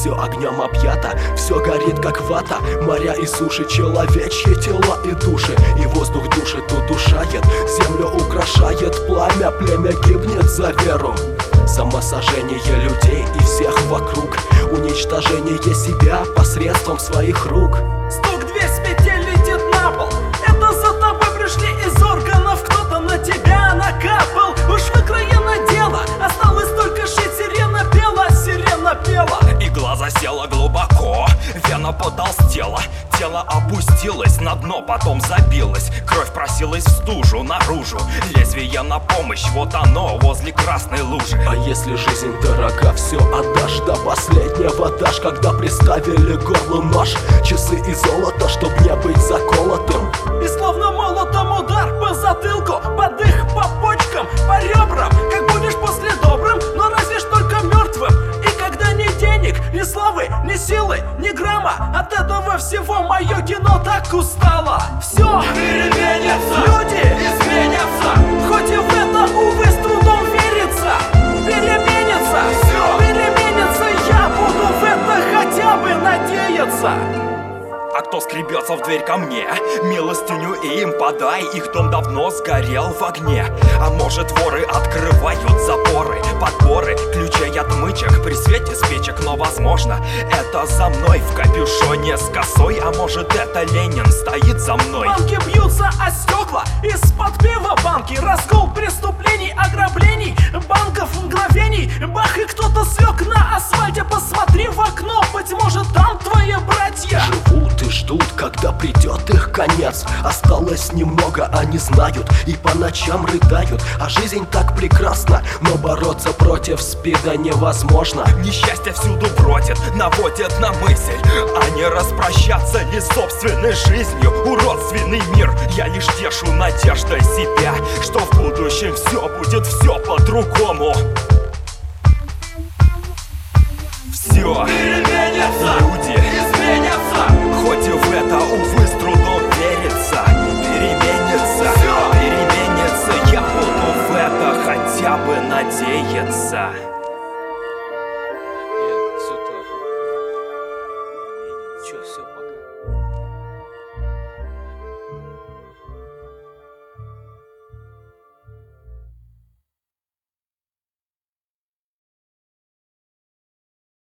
все огнем объято, все горит как вата. Моря и суши, человечьи тела и души. И воздух душит, удушает, землю украшает пламя. Племя гибнет за веру, самосожжение людей и всех вокруг, уничтожение себя посредством своих рук. Стук, дверь с петель летит на пол. Это за тобой пришли из органов, кто-то на тебя накапал. Уж выкроено дело, осталось только жить. Сирена пела, сирена пела. Игла засела глубоко, вена потолстела. Тело опустилось на дно, потом забилось. Кровь просилась в стужу наружу. Лезвие на помощь, вот оно возле красной лужи. А если жизнь дорога, все отдашь до последнего дашь. Когда приставили к горлу нож, часы и золото, чтоб не быть заколотым. И словно молотом удар по затылку, под их по почкам, по ребрам. Как будешь после добрым, но разве ж только мертвым. И когда ни денег, ни славы, ни силы, ни грамма, от этого всего мое кино так устало. Все Переменится, люди изменятся. хоть и в это, увы, с трудом верится. Переменится, Всё. переменится. Я буду в это хотя бы надеяться. А кто скребется в дверь ко мне, милостыню им подай. Их дом давно сгорел в огне. А может, воры открывают запоры, подборы ключей отмычек при свете спичек. Но возможно, это за мной в капюшоне с косой. А может, это Ленин стоит за мной. Банки бьются о стекла, из-под пива банки. Разгул преступлений, ограблений, банков мгновений. Бах, и кто-то слег на асфальте. Посмотри в окно, быть может, там твои братья. Живут и ждут, когда придет их конец. Осталось немного, они знают, и по ночам рыдают. А жизнь так прекрасна, но бороться против СПИДа невозможно. Несчастье всюду бродит, наводит на мысль. А не распрощаться ли с собственной жизнью? Уродственный мир, я лишь тешу надеждой себя, что в будущем все будет все по-другому. Все переменится, люди изменятся. Хоть и в это, увы, с трудом верится. Переменится, все переменится. Я буду в это хотя бы надеяться.